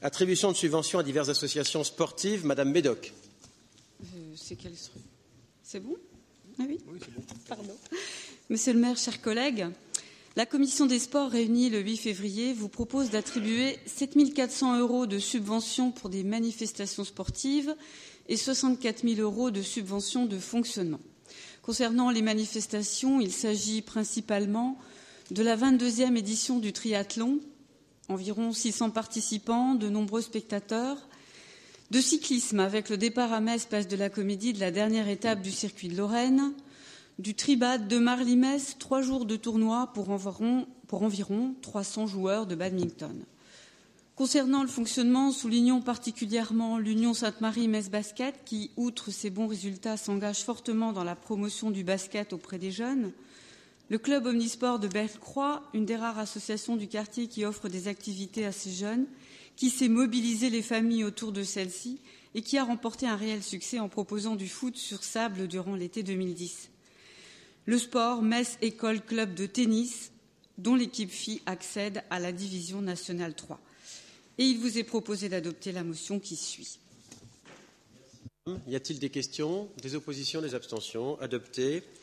Attribution de subventions à diverses associations sportives. Madame Médoc. C'est bon? Ah oui, oui, c'est bon. Pardon. Monsieur le maire, chers collègues, la commission des sports réunie le 8 février vous propose d'attribuer 7 400 € de subventions pour des manifestations sportives et 64 000 € de subventions de fonctionnement. Concernant les manifestations, il s'agit principalement de la 22e édition du triathlon, environ 600 participants, de nombreux spectateurs, de cyclisme avec le départ à Metz, place de la Comédie, de la dernière étape du circuit de Lorraine, du tribad de Marly-Metz, 3 jours de tournoi pour environ 300 joueurs de badminton. Concernant le fonctionnement, soulignons particulièrement l'Union Sainte-Marie-Metz Basket qui, outre ses bons résultats, s'engage fortement dans la promotion du basket auprès des jeunes. Le club omnisport de Bellecroix, une des rares associations du quartier qui offre des activités à ces jeunes, qui sait mobiliser les familles autour de celles-ci et qui a remporté un réel succès en proposant du foot sur sable durant l'été 2010. Le sport, Metz École Club de tennis, dont l'équipe filles accède à la division nationale 3. Et il vous est proposé d'adopter la motion qui suit. Y a-t-il des questions, des oppositions, des abstentions? Adopté.